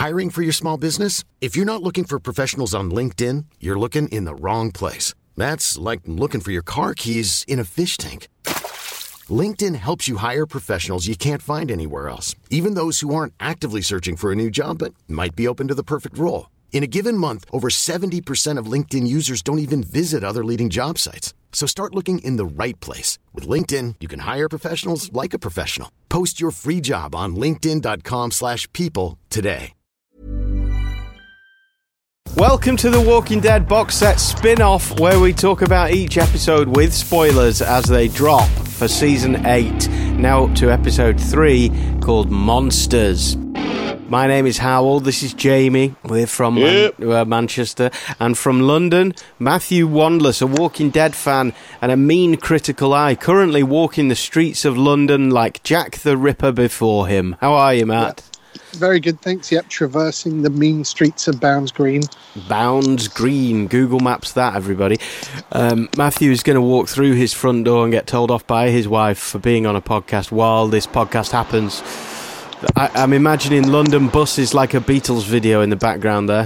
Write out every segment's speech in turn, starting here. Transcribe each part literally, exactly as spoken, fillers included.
Hiring for your small business? If you're not looking for professionals on LinkedIn, you're looking in the wrong place. That's like looking for your car keys in a fish tank. LinkedIn helps you hire professionals you can't find anywhere else, even those who aren't actively searching for a new job but might be open to the perfect role. In a given month, over seventy percent of LinkedIn users don't even visit other leading job sites. So start looking in the right place. With LinkedIn, you can hire professionals like a professional. Post your free job on linkedin.com slash people today. Welcome to the Walking Dead box set spin-off, where we talk about each episode with spoilers as they drop for season eight, now up to episode three, called Monsters. My name is Howell, this is Jamie, we're from yep. Man- uh, Manchester, and from London, Matthew Wandless, a Walking Dead fan and a mean critical eye, currently walking the streets of London like Jack the Ripper before him. How are you, Matt? Yep. Very good, thanks. Yep, traversing the mean streets of Bounds Green. Bounds Green. Google Maps that, everybody. Um, Matthew is going to walk through his front door and get told off by his wife for being on a podcast while this podcast happens. I, I'm imagining London buses like a Beatles video in the background there.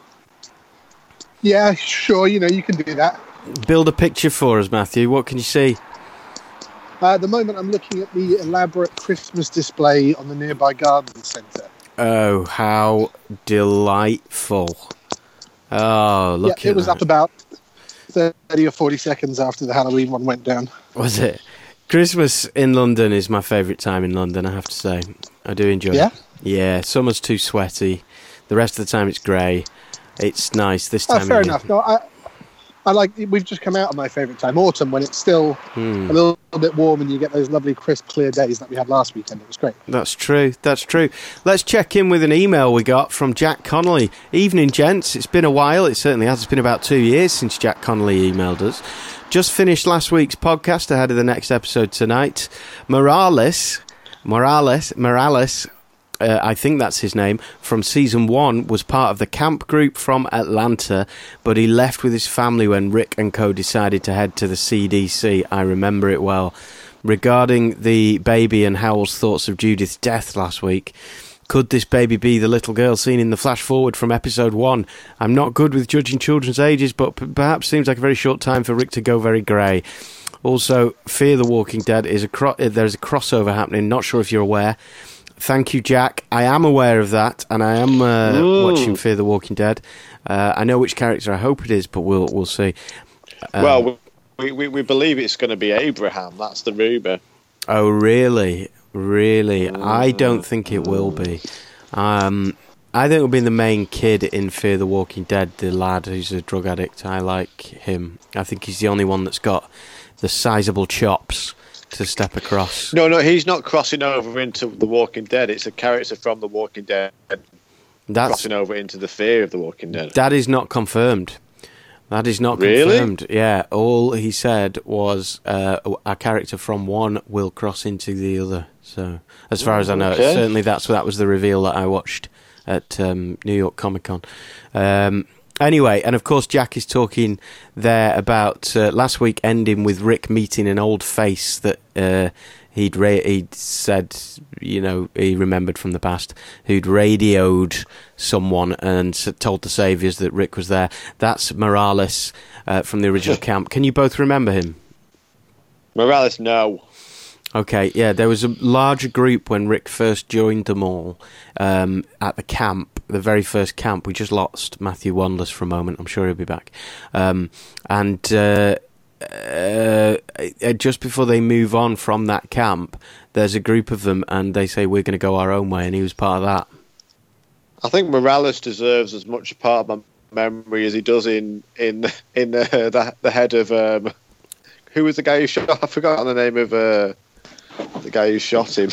Yeah, sure, you know, you can do that. Build a picture for us, Matthew. What can you see? Uh, at the moment, I'm looking at the elaborate Christmas display on the nearby garden centre. Oh, how delightful. Oh, look yeah, at it was that. up about thirty or forty seconds after the Halloween one went down. Was it? Christmas in London is my favourite time in London, I have to say. I do enjoy yeah? it. Yeah, summer's too sweaty. The rest of the time it's grey. It's nice this time Oh, fair of year. enough. No, I, I like, we've just come out of my favourite time, autumn, when it's still Hmm. a little bit warm and you get those lovely crisp, clear days that we had last weekend. It was great. That's true, that's true. Let's check in with an email we got from Jack Connolly. Evening, gents. It's been a while. It certainly has. It's been about two years since Jack Connolly emailed us. Just finished last week's podcast ahead of the next episode tonight. Morales, Morales, Morales, uh, I think that's his name, from season one, was part of the camp group from Atlanta, but he left with his family when Rick and co decided to head to the C D C. I remember it well. Regarding the baby and Howell's thoughts of Judith's death last week, could this baby be the little girl seen in the flash forward from episode one? I'm not good with judging children's ages, but p- perhaps seems like a very short time for Rick to go very grey. Also, Fear the Walking Dead is a cro- there's a crossover happening. Not sure if you're aware. Thank you, Jack. I am aware of that, and I am uh, watching Fear the Walking Dead. Uh, I know which character I hope it is, but we'll we'll see. Um, well, we, we we believe it's going to be Abraham. That's the rumour. Oh, really? Really? I don't think it will be. Um, I think it'll be the main kid in Fear the Walking Dead, the lad who's a drug addict. I like him. I think he's the only one that's got the sizable chops to step across. No, no, he's not crossing over into The Walking Dead. It's a character from The Walking Dead That's, crossing over into the Fear of The Walking Dead. That is not confirmed. That is not really? confirmed. Yeah, all he said was uh, a character from one will cross into the other. So, as far as I know, okay. certainly that's that was the reveal that I watched at um, New York Comic Con. Um, anyway, and of course, Jack is talking there about uh, last week ending with Rick meeting an old face that uh, he'd ra- he'd said, you know, he remembered from the past, who'd radioed someone and told the Saviours that Rick was there. That's Morales uh, from the original camp. Can you both remember him? Morales, no. Okay, yeah, there was a larger group when Rick first joined them all um, at the camp, the very first camp. We just lost Matthew Wandless for a moment. I'm sure he'll be back. Um, and uh, uh, just before they move on from that camp, there's a group of them, and they say, we're going to go our own way, and he was part of that. I think Morales deserves as much a part of my memory as he does in in in uh, the, the head of... Um, who was the guy who shot... I forgot the name of... Uh, the guy who shot him.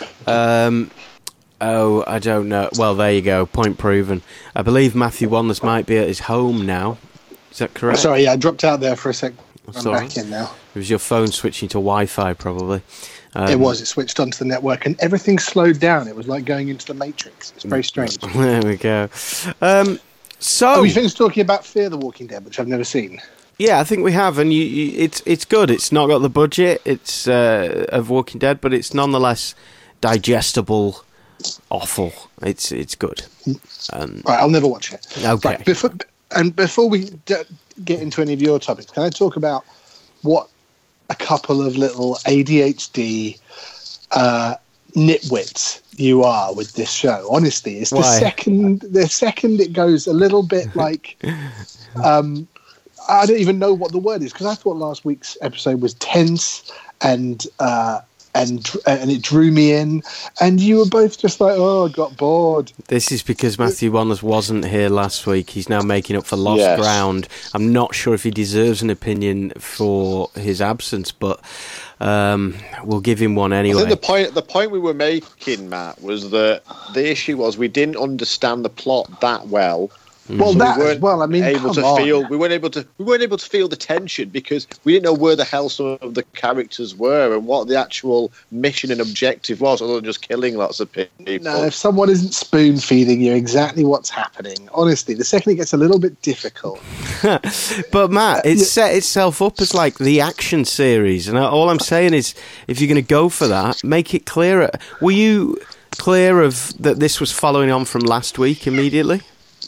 um, oh, I don't know. Well, there you go. Point proven. I believe Matthew Wandless might be at his home now. Is that correct? Sorry, yeah, I dropped out there for a sec. That's I'm all back right. in now. It was your phone switching to Wi-Fi, probably. Um, It was. It switched onto the network, and everything slowed down. It was like going into the Matrix. It's very strange. There we go. Um, so, Oh, you finished talking about Fear the Walking Dead, which I've never seen. yeah, I think we have, and you, you, it's it's good. It's not got the budget it's uh, of Walking Dead, but it's nonetheless digestible awful. It's it's good. Um, Right, I'll never watch it. Okay. Right, before, and before we d- get into any of your topics, can I talk about what a couple of little A D H D uh, nitwits you are with this show? Honestly, it's the Why? second the second it goes a little bit like um, I don't even know what the word is, because I thought last week's episode was tense and uh, and and it drew me in, and you were both just like, oh, I got bored. This is because Matthew Wallace wasn't here last week. He's now making up for lost Yes. ground. I'm not sure if he deserves an opinion for his absence, but um, we'll give him one I anyway. think the point the point we were making, Matt, was that the issue was we didn't understand the plot that well. Well, So that we as weren't well. I mean, able come to on. feel we weren't able to we weren't able to feel the tension because we didn't know where the hell some of the characters were and what the actual mission and objective was, other than just killing lots of people. No, if someone isn't spoon feeding you exactly what's happening, honestly, the second it gets a little bit difficult. But Matt, it Yeah. set itself up as like the action series, and all I'm saying is, if you're going to go for that, make it clearer. Were you clear of that this was following on from last week immediately?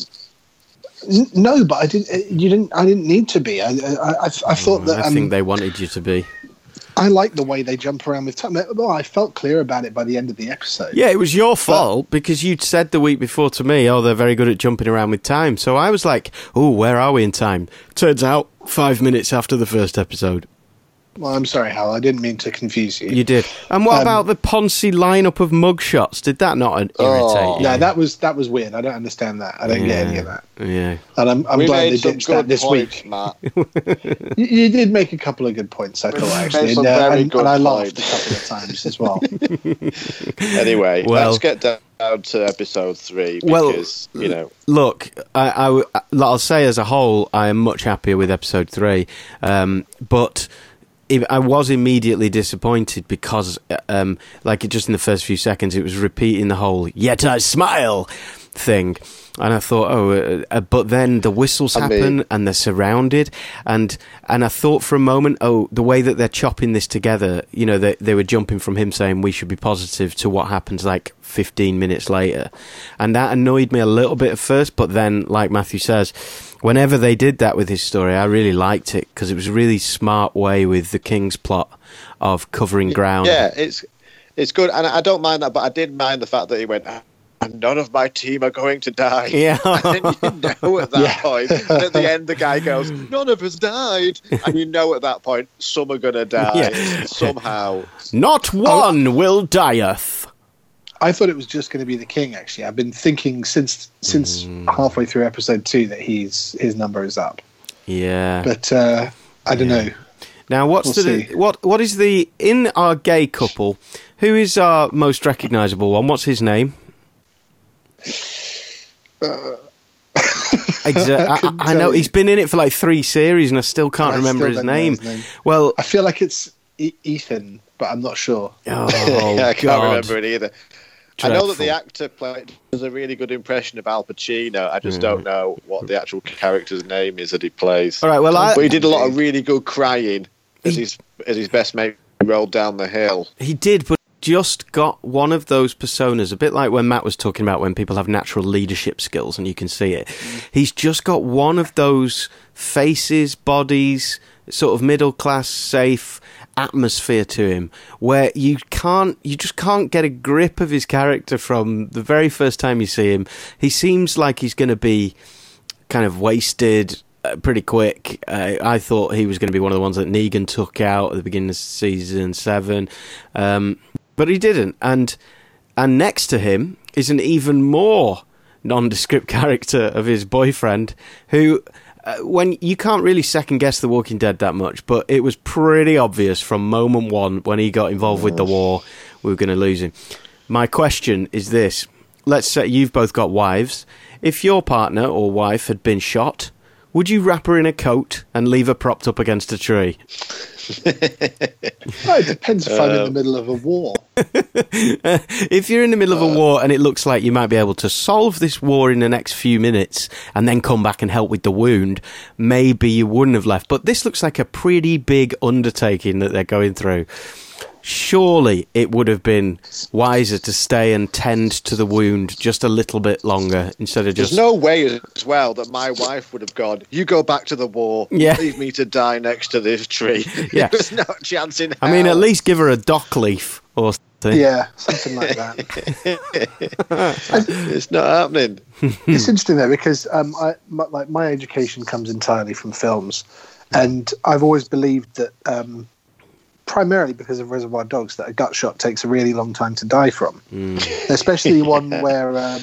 N- no, but I didn't. uh, You didn't. I didn't need to be. I. I, I, I thought that. I Um, think they wanted you to be. I like the way they jump around with time. Well, I felt clear about it by the end of the episode. Yeah, it was your fault because you'd said the week before to me, oh, they're very good at jumping around with time. So I was like, oh, where are we in time? Turns out five minutes after the first episode. Well, I'm sorry, Hal. I didn't mean to confuse you. You did. And what Um, about the Ponzi lineup of mugshots? Did that not irritate Oh. you? No, that was that was weird. I don't understand that. I don't get any of that. Yeah. And I'm, I'm we glad they made some ditched good that this points, week. Matt. You, you did make a couple of good points, I We thought, made actually. some And, uh, very and, good and I laughed points. a couple of times as well. Anyway, Well- let's get down to episode three Well, because you know Look, I, I w- I'll say as a whole, I am much happier with episode three. Um, but it, I was immediately disappointed because, um, like, just in the first few seconds, it was repeating the whole "yet I smile" thing. And I thought, oh, uh, uh, but then the whistles I happen mean- and they're surrounded. And and I thought for a moment, oh, the way that they're chopping this together, you know, they, they were jumping from him saying we should be positive to what happens like fifteen minutes later. And that annoyed me a little bit at first. But then, like Matthew says, whenever they did that with his story, I really liked it because it was a really smart way with the King's plot of covering ground. yeah, it's it's good, and I don't mind that, but I did mind the fact that he went. And none of my team are going to die. Yeah. And you know at that Yeah. point, and at the end, the guy goes, "None of us died," and you know at that point, some are going to die Yeah. somehow. Not one will dieth. I thought it was just going to be the king. Actually, I've been thinking since since halfway through episode two that he's his number is up. Yeah. But uh, I don't Yeah. know. Now, what's We'll the see. what? What is the in our gay couple? Who is our most recognisable one? What's his name? Exa- I, couldn't I know tell he's you. been in it for like three series, and I still can't I remember still his don't know name. his name. Well, I feel like it's e- Ethan, but I'm not sure. oh Yeah, I can't God. remember it either. I know that Dreadful. the actor played, does a really good impression of Al Pacino. I just don't know what the actual character's name is that he plays. All right, well, I, But he did a lot of really good crying as He- his as his best mate rolled down the hill. he did, but just got one of those personas, a bit like when Matt was talking about when people have natural leadership skills and you can see it. He's just got one of those faces, bodies, sort of middle class, safe atmosphere to him where you can't, you just can't get a grip of his character from the very first time you see him. He seems like he's going to be kind of wasted uh, pretty quick. Uh, I thought he was going to be one of the ones that Negan took out at the beginning of season seven. Um, But he didn't, and and next to him is an even more nondescript character of his boyfriend, who, uh, when you can't really second guess The Walking Dead that much, but it was pretty obvious from moment one when he got involved with the war, we were going to lose him. My question is this: let's say you've both got wives. If your partner or wife had been shot, would you wrap her in a coat and leave her propped up against a tree? Oh, it depends if I'm in the Um, middle of a war. If you're in the middle of a war and it looks like you might be able to solve this war in the next few minutes and then come back and help with the wound, maybe you wouldn't have left. But this looks like a pretty big undertaking that they're going through. surely it would have been wiser to stay and tend to the wound just a little bit longer instead of just... There's no way as well that my wife would have gone, you go back to the war, yeah. leave me to die next to this tree. Yeah. There's no chance in hell. I mean, at least give her a dock leaf or something. Yeah, something like that. It's not happening. It's interesting though, because um, I, my, like my education comes entirely from films, and I've always believed that... Um, primarily because of Reservoir Dogs, that a gut shot takes a really long time to die from, mm. especially one where um,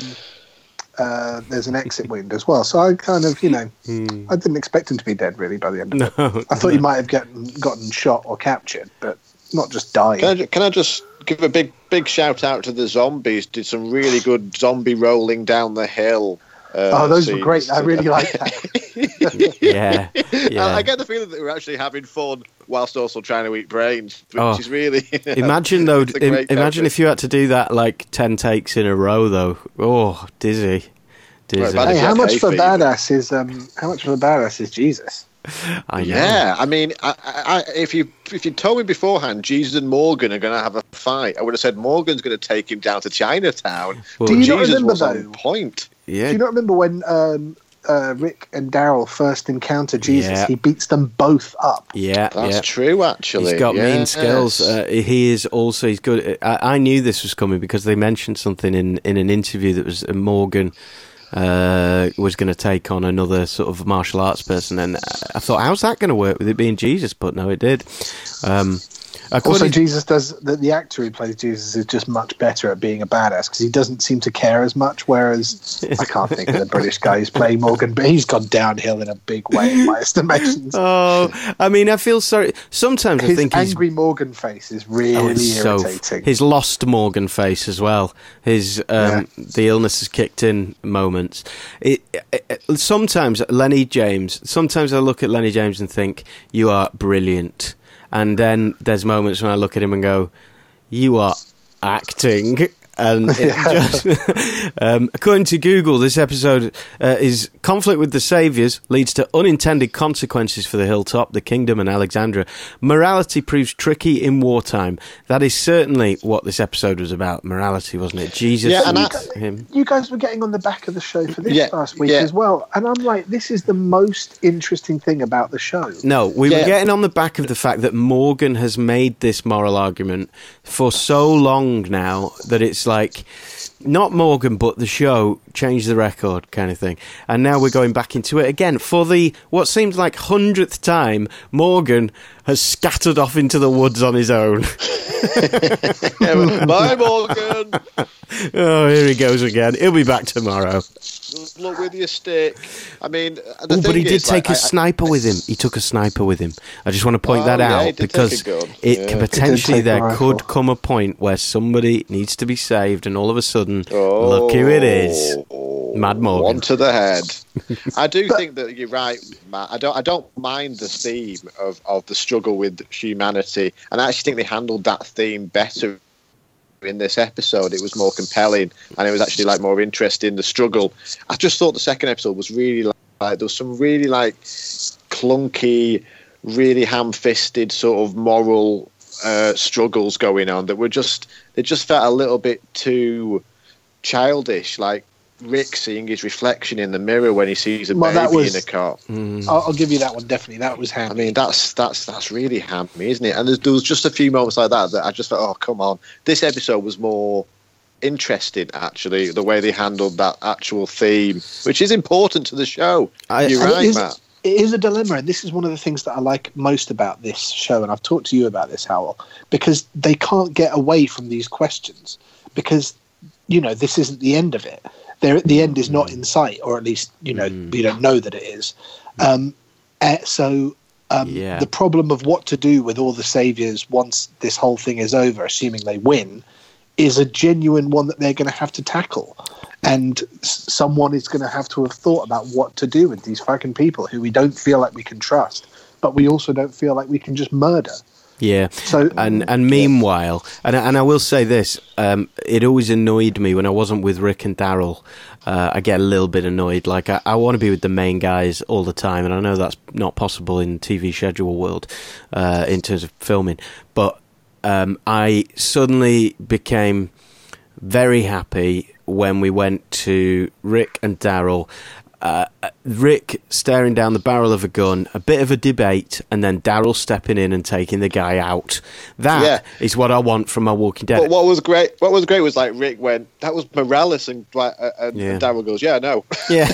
uh, there's an exit wound as well. So I kind of, you know, mm. I didn't expect him to be dead really by the end of no, it. I thought no. he might have gotten, gotten shot or captured, but not just dying. Can I, can I just give a big, big shout out to the zombies? Did some really good zombie rolling down the hill. Uh, oh, those scenes. were great. I really like that. yeah, yeah. I, I get the feeling that we're actually having fun whilst also trying to eat brains, which oh. is really... You know, imagine, though, im- imagine pepper. if you had to do that, like, ten takes in a row, though. Oh, dizzy. Dizzy. Right, hey, how much for fever. badass is, um, how much for the badass is Jesus? I know. Yeah, I mean, I, I, if you if you told me beforehand Jesus and Morgan are going to have a fight, I would have said Morgan's going to take him down to Chinatown. Well, do you Jesus not remember, was though? on point. Yeah. Do you not remember when um, uh, Rick and Daryl first encounter Jesus? Yeah. He beats them both up. Yeah, That's yeah. true, actually. He's got yes. mean skills. Uh, he is also, he's good. I, I knew this was coming because they mentioned something in, in an interview that was uh, Morgan uh, was going to take on another sort of martial arts person. And I thought, how's that going to work with it being Jesus? But no, it did. Um, Also, Jesus does the, the actor who plays Jesus is just much better at being a badass because he doesn't seem to care as much. Whereas I can't think of the British guy who's playing Morgan, but he's gone downhill in a big way in my estimations. Oh, I mean, I feel sorry. Sometimes his I think angry he's, Morgan face is really oh, it's irritating. So, his lost Morgan face as well. His um, yeah. the illness has kicked in moments. It, it, it, sometimes Lenny James. Sometimes I look at Lenny James and think you are brilliant. And then there's moments when I look at him and go, you are acting. And it just, um, according to Google, this episode uh, is conflict with the Saviours leads to unintended consequences for the Hilltop, the Kingdom, and Alexandra. Morality proves tricky in wartime. That is certainly what this episode was about. Morality, wasn't it? Jesus. Yeah, and and I, him. You guys were getting on the back of the show for this yeah, last week yeah. as well, and I'm like, this is the most interesting thing about the show. No, we yeah. were getting on the back of the fact that Morgan has made this moral argument for so long now that it's like, not Morgan, but the show changed the record kind of thing. And now we're going back into it again. For the, what seems like hundredth time, Morgan has scattered off into the woods on his own. Bye, Morgan. Oh, here he goes again. He'll be back tomorrow. Look with your stick. I mean, the Ooh, thing but he did is, take like, a I, sniper I, with him. He took a sniper with him. I just want to point Oh, that yeah, he out did because take a gun. it Yeah. can He did potentially take a there rifle. could come a point where somebody needs to be saved, and all of a sudden, Oh, look who it is, Mad Morgan. One to the head. I do think that you're right, Matt. I don't. I don't mind the theme of, of the struggle with humanity, and I actually think they handled that theme better in this episode. It was more compelling, and it was actually like more interesting. The struggle. I just thought the second episode was really like, like there was some really like clunky, really ham-fisted sort of moral uh, struggles going on that were just they just felt a little bit too childish, like Rick seeing his reflection in the mirror when he sees a Well, that baby was- in a cot. Mm. I'll, I'll give you that one, definitely. That was I handy. mean, that's that's that's really hammy, isn't it? And there's, there was just a few moments like that that I just thought, oh, come on. This episode was more interesting, actually, the way they handled that actual theme, which is important to the show. I- You're And it right, is- Matt. It is a dilemma, and this is one of the things that I like most about this show, and I've talked to you about this, Howell, because they can't get away from these questions, because, you know, this isn't the end of it. There, the end is not in sight, or at least, you know, Mm. we don't know that it is. Um, uh, so um, Yeah. the problem of what to do with all the saviors once this whole thing is over, assuming they win, is a genuine one that they're going to have to tackle. And s- someone is going to have to have thought about what to do with these fucking people who we don't feel like we can trust, but we also don't feel like we can just murder. Yeah, So and and meanwhile, and and I will say this: um, it always annoyed me when I wasn't with Rick and Daryl. Uh, I get a little bit annoyed. Like I, I want to be with the main guys all the time, and I know that's not possible in T V schedule world uh, in terms of filming. But um, I suddenly became very happy when we went to Rick and Daryl. Uh, Rick staring down the barrel of a gun, a bit of a debate, and then Daryl stepping in and taking the guy out. That Yeah. is what I want from my Walking Dead. But what was great, what was great was like Rick went, that was Morales, and, Dwight- uh, and, Yeah. and Daryl goes, yeah, no. Yeah,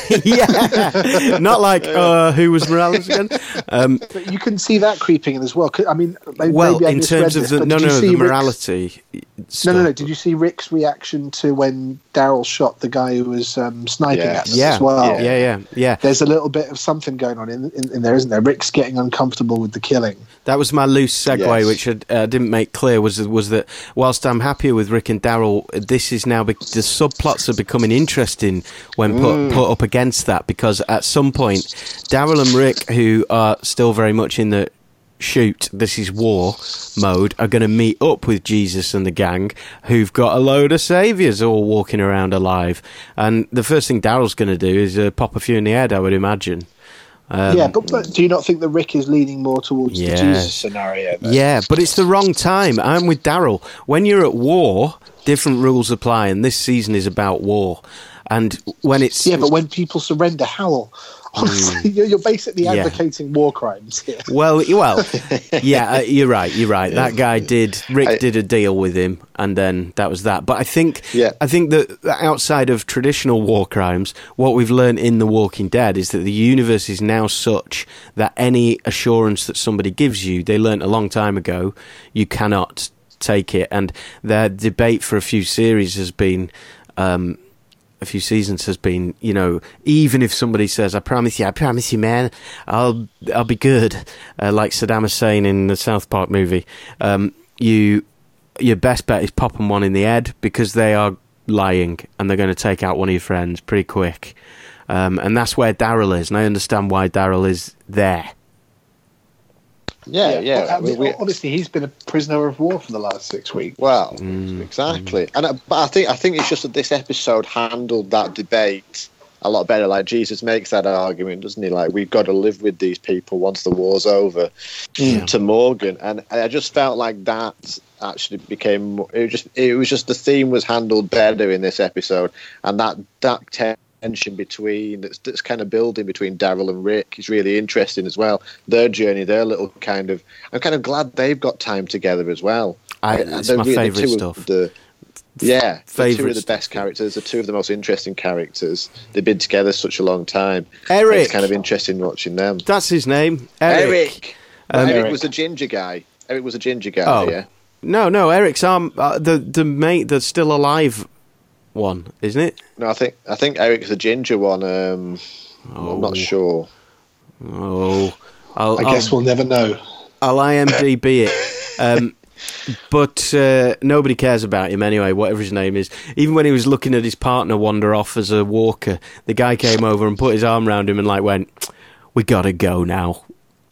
yeah. Not like, uh, who was Morales again? Um, But you can see that creeping in as well. 'Cause, I mean, maybe, well, maybe I in misread terms of this, the but no, did you no, see the Rick's- morality. No, stuff. no, no. Did you see Rick's reaction to when Daryl shot the guy who was um, sniping Yes. at them Yeah, as well? yeah, yeah, yeah. There's a little bit of something going on in, in, in there, isn't there? Rick's getting uncomfortable with the killing. That was my loose segue, Yes. which I uh, didn't make clear. Was was that whilst I'm happier with Rick and Daryl, this is now be- the subplots are becoming interesting when put Mm. put up against that, because at some point, Daryl and Rick, who are still very much in the shoot, this is war mode, are going to meet up with Jesus and the gang, who've got a load of saviours all walking around alive. And the first thing Daryl's going to do is uh, pop a few in the head, I would imagine. Um, yeah, but, but do you not think that Rick is leaning more towards Yes. the Jesus scenario? Then? Yeah, but it's the wrong time. I'm with Daryl. When you're at war, different rules apply, and this season is about war. And when it's Yeah, but when people surrender, how? Honestly, you're, you're basically Yeah. advocating war crimes here. well, well, yeah, uh, you're right. You're right. That guy did. Rick I- did a deal with him, and then that was that. But I think, Yeah. I think that outside of traditional war crimes, what we've learned in The Walking Dead is that the universe is now such that any assurance that somebody gives you, they learnt a long time ago, you cannot take it. And their debate for a few series has been. Um, a few seasons has been, you know, even if somebody says, I promise you, I promise you, man, I'll I'll be good, uh, like Saddam Hussein in the South Park movie, um, you your best bet is popping one in the head, because they are lying and they're going to take out one of your friends pretty quick. Um, and that's where Daryl is, and I understand why Daryl is there. Yeah, yeah. Well, I mean, we- we- honestly, he's been a prisoner of war for the last six weeks. Well, Mm. exactly, and uh, but I think I think it's just that this episode handled that debate a lot better. Like Jesus makes that argument, doesn't he? Like, we've got to live with these people once the war's over. Yeah. To Morgan, and I just felt like that actually became it was just it was just the theme was handled better in this episode, and that that tension between that's, that's kind of building between Daryl and Rick is really interesting as well. Their journey, their little kind of. I'm kind of glad they've got time together as well. I, And it's they're my really the favourite two stuff. of The, yeah, the two Favourite of the stuff. best characters, the two of the most interesting characters. They've been together such a long time. Eric. It's kind of interesting watching them. That's his name, Eric. Eric. Um, Eric Eric. was a ginger guy. Eric was a ginger guy. Oh. Yeah. No, no, Eric's arm, uh, the the mate that's still alive one, isn't it? No, I think I think Eric's the ginger one. Um, Oh. I'm not sure. Oh, I'll, I guess I'll, we'll never know. I'll I M D B it. Um, but uh, nobody cares about him anyway, whatever his name is. Even when he was looking at his partner wander off as a walker, the guy came over and put his arm around him and like went, "We gotta go now."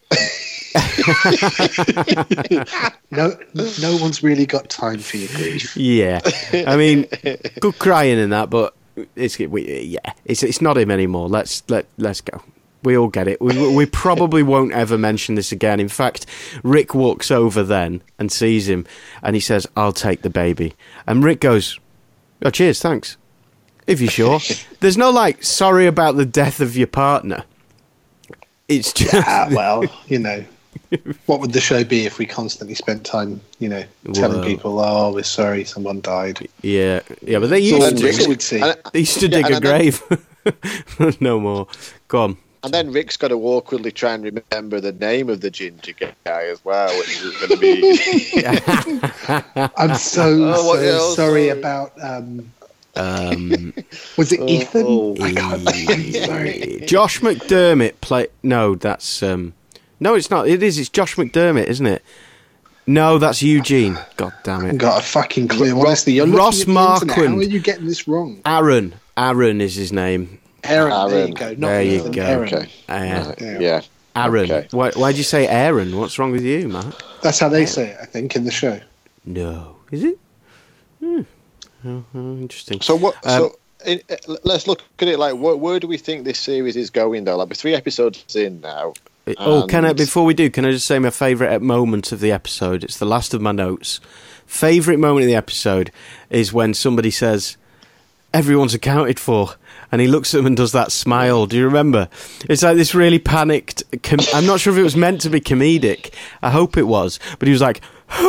No, no one's really got time for your grief. Yeah, I mean, good crying in that, but it's we, yeah, it's it's not him anymore. Let's let let's go. We all get it. We we probably won't ever mention this again. In fact, Rick walks over then and sees him, and he says, "I'll take the baby." And Rick goes, "Oh, cheers, thanks. If you're sure." There's no like, "Sorry about the death of your partner." It's just Ah, well, you know, what would the show be if we constantly spent time, you know, telling Well. people, "Oh, we're sorry, someone died." yeah, yeah. But they all used then to, Rick- Rick would see. and, they used to Yeah, dig and a then- grave. No more. Go on. and then Rick's got to awkwardly try and remember the name of the ginger guy as well, which is going to be. I'm so, Oh, what so else? sorry Sorry. about. Um, Um, was it Oh, Ethan? oh. I can't think. Sorry. Josh McDermott play. No, that's um. No, it's not. It is. It's Josh McDermott, isn't it? No, that's Eugene. God damn it. Got a fucking clue. Ross- Honestly, you're looking Ross at the internet. Marquand. How are you getting this wrong? Aaron. Aaron is his name. Aaron. There you Aaron. go. Not There you Ethan, go. Aaron. Okay. Uh, Right, Yeah. yeah. Aaron. Okay. Why, why'd you say Aaron? What's wrong with you, Matt? That's how they say it, I think, in the show. No. Is it? Hmm. Oh, oh, interesting. So what? Um, so it, it- let's look at it like where, where do we think this series is going though? Like we're three episodes in now. Oh, can I? Before we do, can I just say my favourite moment of the episode? It's the last of my notes. Favourite moment of the episode is when somebody says, "Everyone's accounted for," and he looks at them and does that smile. Do you remember? It's like this really panicked. Com- I'm not sure if it was meant to be comedic. I hope it was, but he was like,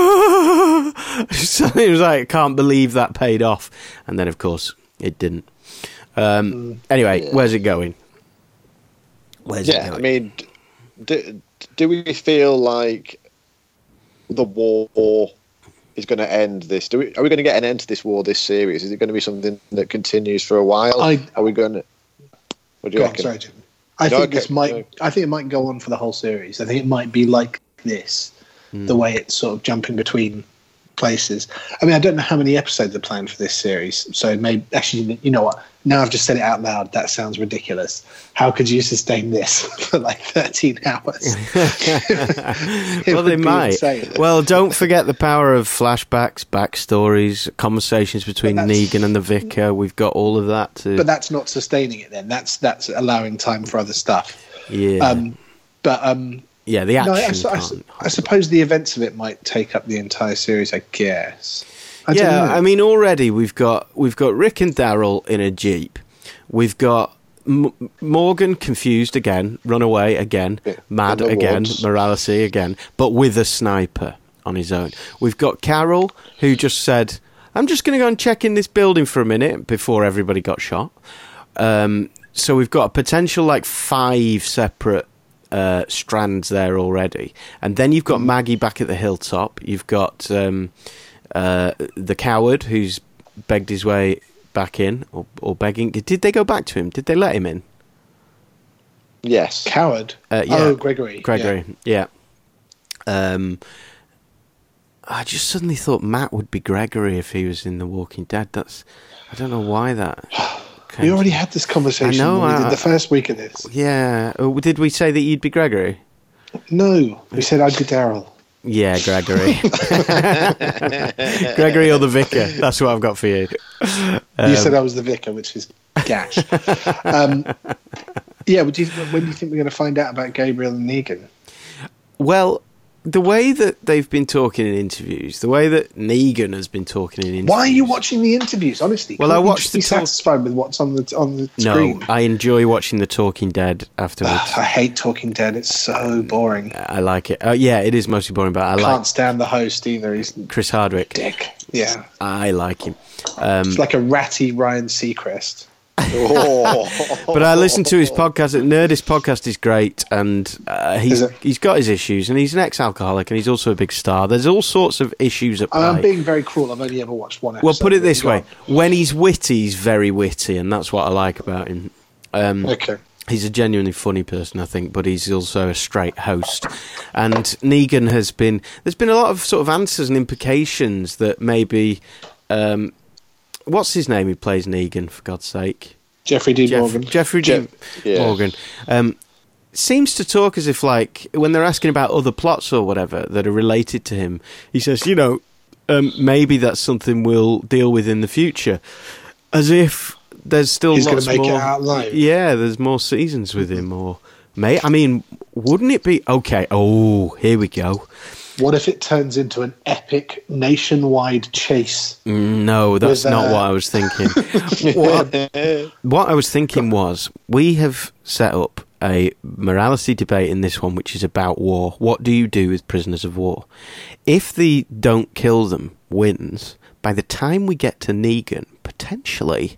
so he was like, "I can't believe that paid off," and then of course it didn't. Um, mm, anyway, yeah. Where's it going? Where's yeah, it going? I mean, do, do we feel like the war is going to end this? Do we, are we going to get an end to this war, this series? Is it going to be something that continues for a while? I, are we going to? What do you reckon? On, sorry, Jim. I no, think okay, this might. No. I think it might go on for the whole series. I think it might be like this, mm. the way it's sort of jumping between places. I mean, I don't know how many episodes are planned for this series, so maybe actually, you know what? Now I've just said it out loud. That sounds ridiculous. How could you sustain this for like thirteen hours? Well, they might. Insane. Well, don't forget the power of flashbacks, backstories, conversations between Negan and the Vicar. We've got all of that too. But that's not sustaining it. Then that's that's allowing time for other stuff. Yeah. Um, but um, yeah, the action. No, I, I, I, I suppose the events of it might take up the entire series. I guess. I yeah, I mean, already we've got we've got Rick and Daryl in a jeep. We've got M- Morgan confused again, run away again, mad again, morality again, but with a sniper on his own. We've got Carol, who just said, "I'm just going to go and check in this building for a minute," before everybody got shot. Um, so we've got a potential like five separate uh, strands there already, and then you've got mm. Maggie back at the hilltop. You've got. Um, Uh, the coward who's begged his way back in, or, or begging. Did they go back to him? Did they let him in? Yes. Coward? Uh, yeah. Oh, Gregory. Gregory, yeah. yeah. Um, I just suddenly thought Matt would be Gregory if he was in The Walking Dead. That's I don't know why that... We already had this conversation I know, when we I, did the first week of this. Yeah. Did we say that you'd be Gregory? No. We said I'd be Daryl. Yeah, Gregory. Gregory or the Vicar. That's what I've got for you. Um, you said I was the Vicar, which is gash. um, yeah, do you, when do you think we're going to find out about Gabriel and Negan? Well, the way that they've been talking in interviews, the way that Negan has been talking in interviews... Why are you watching the interviews, honestly? Well, Can't I watched the... Be talk- satisfied with what's on the on the screen? No, I enjoy watching The Talking Dead afterwards. Uh, I hate Talking Dead. It's so boring. I like it. Uh, yeah, it is mostly boring, but I Can't like... Can't stand the host either. He's Chris Hardwick. Dick. Yeah. I like him. Um, it's like a ratty Ryan Seacrest. Oh. But I listened to his podcast. Nerdist podcast is great, and uh, he's he's got his issues, and he's an ex-alcoholic, and he's also a big star. There's all sorts of issues at play. I'm being very cruel. I've only ever watched one episode. Well, put it this way: when he's witty, he's very witty, and that's what I like about him. Um, okay. He's a genuinely funny person, I think, but he's also a straight host. And Negan has been... There's been a lot of sort of answers and implications that maybe... Um, what's his name who plays Negan, for God's sake? Jeffrey D. Jeff, Morgan. Jeffrey Jeff, D. Yeah. Morgan. Um, seems to talk as if, like, when they're asking about other plots or whatever that are related to him, he says, you know, um, maybe that's something we'll deal with in the future. As if... There's still He's lots gonna make more. It out live. Yeah, there's more seasons with him. Or, may I mean, wouldn't it be okay? Oh, here we go. What if it turns into an epic nationwide chase? No, that's with, not uh... what I was thinking. what, what I was thinking was we have set up a morality debate in this one, which is about war. What do you do with prisoners of war? If the don't kill them wins, by the time we get to Negan, potentially.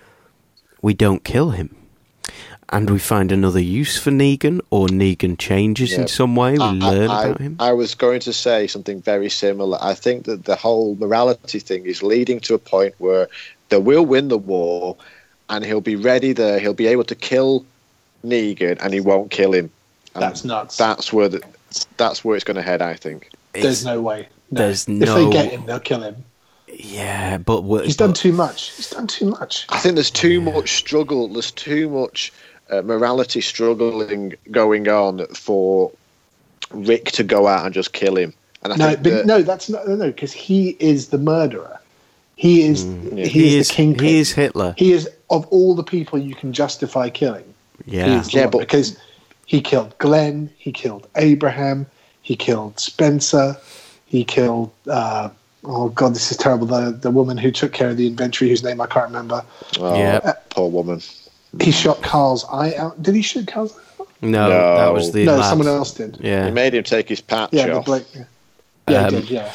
We don't kill him. And we find another use for Negan, or Negan changes yeah. in some way. We I, learn I, about him. I was going to say something very similar. I think that the whole morality thing is leading to a point where they will win the war, and he'll be ready there. He'll be able to kill Negan, and he won't kill him. And that's nuts. That's where the, that's where it's going to head, I think. There's no way. No. There's no... If they get him, they'll kill him. Yeah, but... What, He's but, done too much. He's done too much. I think there's too yeah. much struggle. There's too much uh, morality struggling going on for Rick to go out and just kill him. And I no, think but that, no, that's not... No, because he is the murderer. He is, mm, yeah. he, he is the kingpin. He is Hitler. He is, of all the people you can justify killing. Yeah. Yeah, but because... He killed Glenn. He killed Abraham. He killed Spencer. He killed, uh, oh God, this is terrible, the the woman who took care of the inventory, whose name I can't remember. Oh, Yeah. uh, poor woman. He shot Carl's eye out. Did he shoot Carl's eye out? No, No. that was the No, lad. someone else did. Yeah. He made him take his patch Yeah, the off. bloke. Yeah, yeah Um, he did, yeah.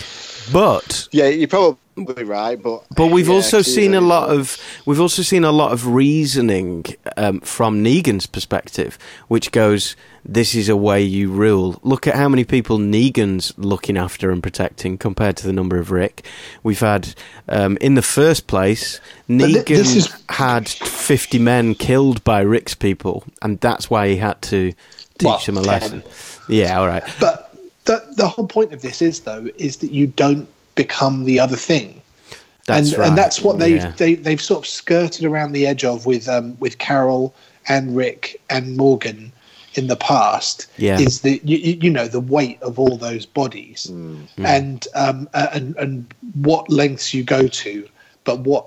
But Yeah, you're probably right, but But we've yeah, also she's seen a really lot good. of we've also seen a lot of reasoning um, from Negan's perspective, which goes, "This is a way you rule." Look at how many people Negan's looking after and protecting compared to the number of Rick. We've had um, in the first place, Negan thi- this is- had fifty men killed by Rick's people, and that's why he had to teach Well, them a ten. lesson. Yeah, all right. But the the whole point of this is, though, is that you don't become the other thing. That's and, right. and that's what they've Yeah. they, they've sort of skirted around the edge of with um, with Carol and Rick and Morgan in the past. Yeah. Is that you, you you know the weight of all those bodies and um uh, and and what lengths you go to, but what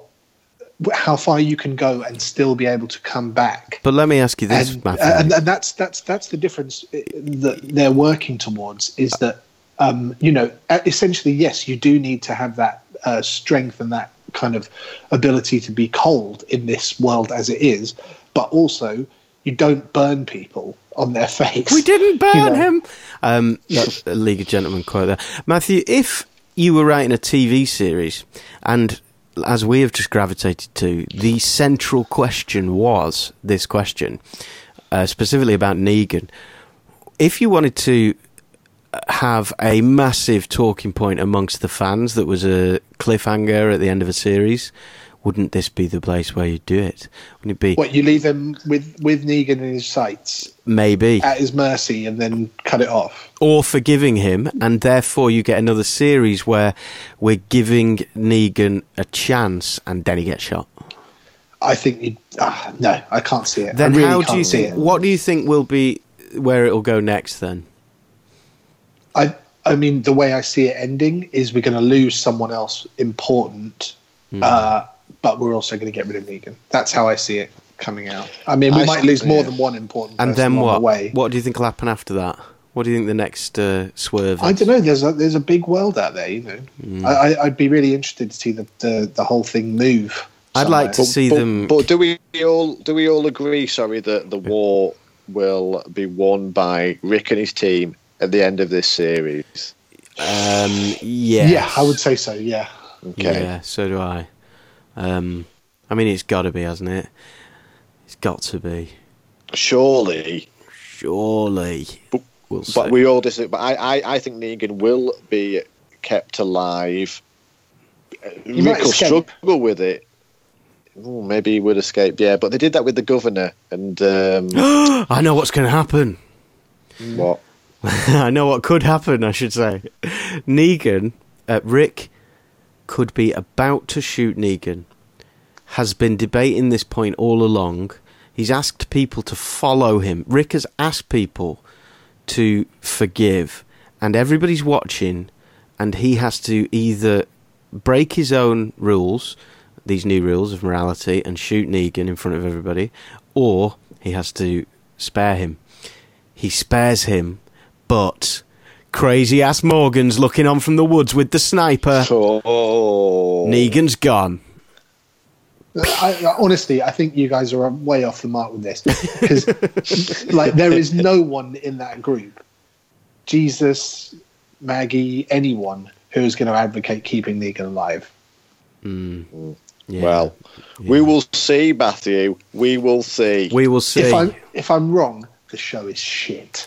how far you can go and still be able to come back. But let me ask you this, And, Matthew. and, and that's that's that's the difference that they're working towards, is that um, you know essentially, yes, you do need to have that uh, strength and that kind of ability to be cold in this world as it is, but also you don't burn people on their face. We didn't burn You know. him. Um, that's a League of Gentlemen quote there. Matthew, if you were writing a T V series, and as we have just gravitated to, the central question was this question, uh, specifically about Negan. If you wanted to have a massive talking point amongst the fans that was a cliffhanger at the end of a series, wouldn't this be the place where you'd do it? Wouldn't it be? What, you leave him with with Negan in his sights Maybe. at his mercy and then cut it off? Or forgiving him, and therefore you get another series where we're giving Negan a chance and then he gets shot. I think you. Ah, no, I can't see it. Then I really how can't do you see think, it. what do you think will be where it'll go next then? I I mean, the way I see it ending is we're going to lose someone else important, Hmm. uh, but we're also going to get rid of Negan. That's how I see it coming out. I mean, we I might see- lose more yeah. than one important And person then along what? the way. What do you think will happen after that? What do you think the next uh, swerve is? I don't know. There's a there's a big world out there, you know. Hmm. I, I, I'd be really interested to see the the, the whole thing move. I'd like to somewhere. see but, them... But do we all do we all agree? Sorry, that the war will be won by Rick and his team at the end of this series. Um, yes. Yeah, I would say so. Yeah. Okay. Yeah, so do I. Um, I mean, it's got to be, hasn't it? It's got to be. Surely, Surely. But- we'll see. but we all disagree. But I, I, I think Negan will be kept alive. might Rick will escape. struggle with it. Ooh, maybe he would escape. Yeah, but they did that with the governor. And um, I know what's going to happen. what? I know what could happen, I should say. Negan, uh, Rick, could be about to shoot Negan, has been debating this point all along. He's asked people to follow him. Rick has asked people to forgive, and everybody's watching, and he has to either break his own rules, these new rules of morality, and shoot Negan in front of everybody, or he has to spare him. He spares him, but crazy ass Morgan's looking on from the woods with the sniper. Oh, Negan's gone. I, I, honestly, I think you guys are way off the mark with this, because like there is no one in that group, Jesus, Maggie, anyone who is going to advocate keeping Negan alive. Mm. Yeah. Well, Yeah. we will see, Matthew. We will see. We will see. If I'm if I'm wrong, the show is shit.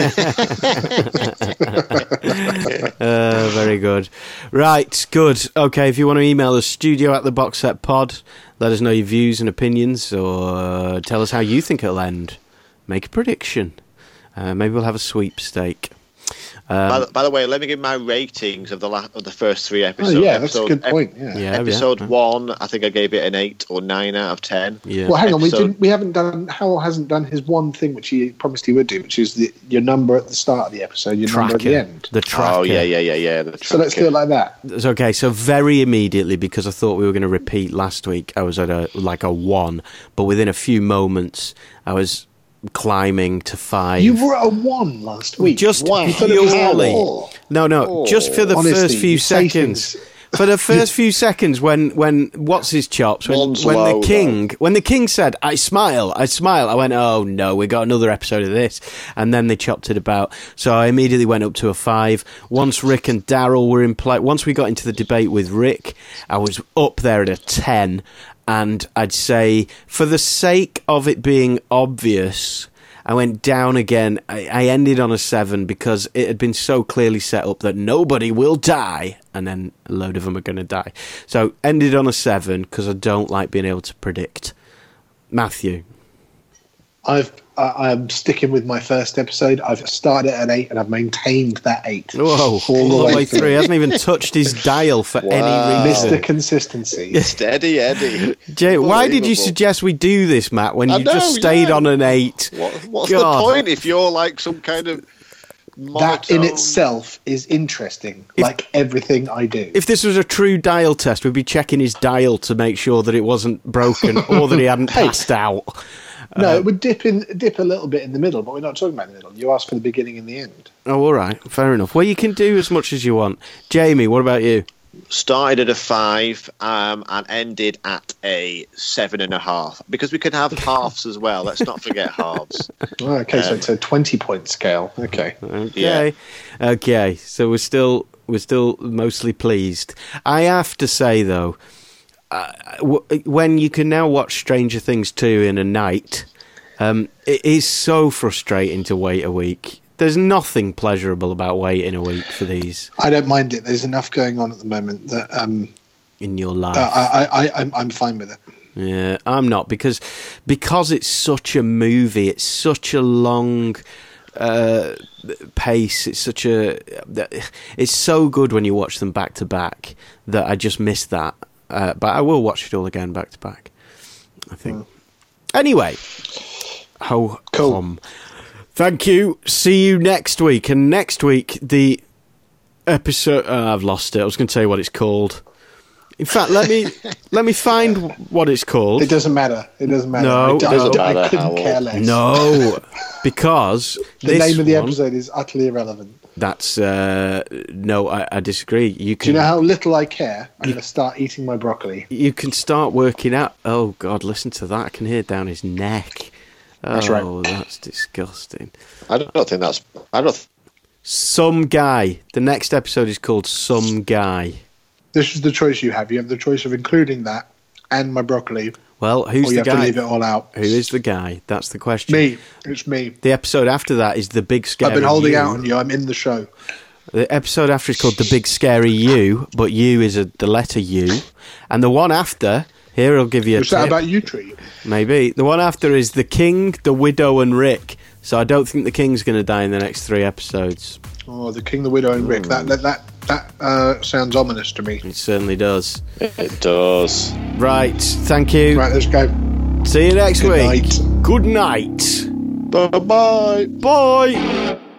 Uh, very good. Right, good. Okay, if you want to email us, studio at the box set pod, let us know your views and opinions, or tell us how you think it'll end. Make a prediction. Uh, maybe we'll have a sweepstake. Um, by, the, by the way, let me give my ratings of the la- of the first three episodes. Oh, yeah, that's a Episode- good point. Yeah. yeah, Episode yeah. one, I think I gave it an eight or nine out of ten. Yeah. Well, hang on, we Episode- didn't. We haven't done. Howell hasn't done his one thing which he promised he would do, which is the, your number at the start of the episode, your number at the end. The tracker. Oh yeah, yeah, yeah, yeah. The So let's do it like that. It's okay, so very immediately, because I thought we were going to repeat last week, I was at a like a one, but within a few moments, I was climbing to five. You were at a one last week. Just wow. purely. No, no, Oh. just for the Honestly, first few you say seconds. things- For the first few seconds, when when what's his chops? When, One's when low, the king when the king said, "I smile, I smile," I went, "Oh no, we got another episode of this." And then they chopped it about. So I immediately went up to a five. Once Rick and Daryl were in play, once we got into the debate with Rick, I was up there at a ten. And I'd say, for the sake of it being obvious, I went down again. I, I ended on a seven because it had been so clearly set up that nobody will die, and then a load of them are going to die. So ended on a seven because I don't like being able to predict. Matthew. I've I, I'm sticking with my first episode. I've started at an eight and I've maintained that eight. Whoa, all the way through. He hasn't even touched his dial for Wow. any reason. Mister Consistency. Steady Eddie. Jay, why did you Unbelievable. suggest we do this, Matt, when I you know, just stayed yeah. on an eight? What, what's God. the point if you're like some kind of That in monotone- itself is interesting, like everything I do. If this was a true dial test, we'd be checking his dial to make sure that it wasn't broken or that he hadn't Hey. passed out. no, it would dip in, dip a little bit in the middle, but we're not talking about the middle. You asked for the beginning and the end. Oh, all right. Fair enough. Well, you can do as much as you want. Jamie, what about you? started at a five um, and ended at a seven and a half because we can have halves as well. Let's not forget halves. Oh, okay, so Um, it's a twenty-point scale. Okay. Okay. Okay. So we're still we're still mostly pleased. I have to say though, uh, w- when you can now watch Stranger Things two in a night, um, it is so frustrating to wait a week. There's nothing pleasurable about waiting a week for these I don't mind it. There's enough going on at the moment that um, in your life. uh, I, I, I, I'm, I'm fine with it. Yeah, I'm not because because it's such a movie. It's such a long uh, pace. It's such a it's so good when you watch them back to back that I just miss that. Uh, but I will watch it all again back to back, I think. Mm. Anyway, ho Cool. hum. Thank you. See you next week. And next week the episode. Uh, I've lost it. I was going to tell you what it's called. In fact, let me let me find what it's called. It doesn't matter. It doesn't matter. No, I, it doesn't I, I matter, couldn't Howell. care less. No, because the this name of the one, episode is utterly irrelevant. That's uh, no, I, I disagree. You can. Do you know how little I care? I'm going to start eating my broccoli. You can start working out. Oh God, listen to that! I can hear it down his neck. Oh, That's right. That's disgusting. I don't think that's. I don't. Th- Some guy. The next episode is called Some Guy. This is the choice you have. You have the choice of including that and my broccoli, Well, who's or you the have to guy? leave it all out. Who is the guy? That's the question. Me. It's me. The episode after that is The Big Scary I've been holding You. out on you. I'm in the show. The episode after is called The Big Scary You, but you is a, the letter U. And the one after, here I'll give you a Was that tip. about you, Tree? Maybe. The one after is The King, The Widow and Rick. So I don't think the King's going to die in the next three episodes. Oh, the King, the Widow, and Rick. That that that, that uh, sounds ominous to me. It certainly does. it does. Right. Thank you. Right, let's go. See you next Good week. night. Good night. Bye bye. Bye.